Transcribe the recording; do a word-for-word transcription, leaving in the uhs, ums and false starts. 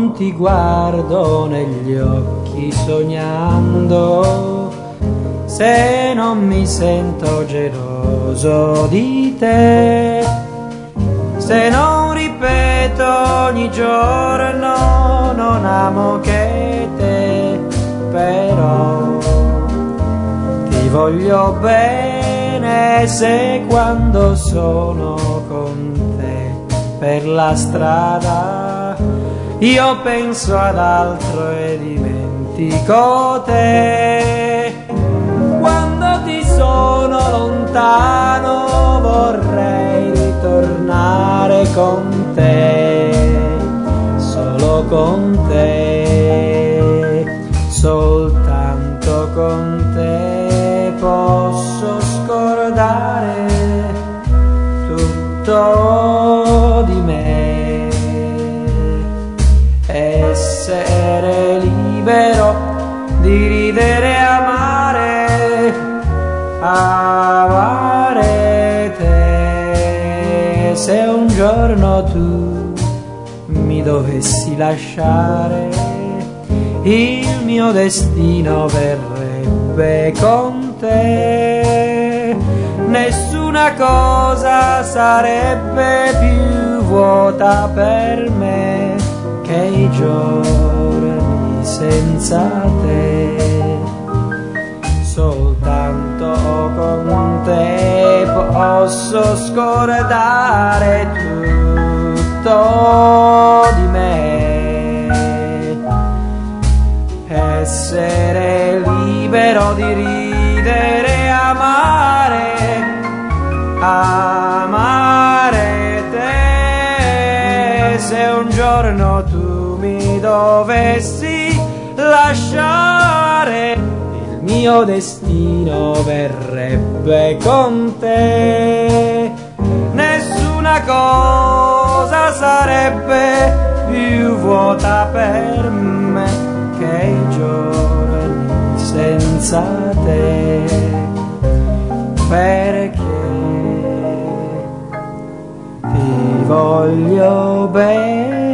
non ti guardo negli occhi sognando, se non mi sento geloso di te, se non ripeto ogni giorno non amo che te, però ti voglio bene se quando sono con te per la strada io penso ad altro e dimentico te. Quando ti sono lontano vorrei ritornare con te, solo con te, soltanto con te posso scordare tutto di me, essere libero di ridere e amare, amare te. Se un giorno tu mi dovessi lasciare, il mio destino verrebbe con te, nessuna cosa sarebbe più vuota per me che i giorni senza te, soltanto con te posso scordare tutto di me, essere libero di ridere e amare, amare te. Se un giorno tu mi dovessi lasciare, il mio destino verrebbe con te, nessuna cosa sarebbe più vuota per me che i giorni senza te, perché ti voglio bene.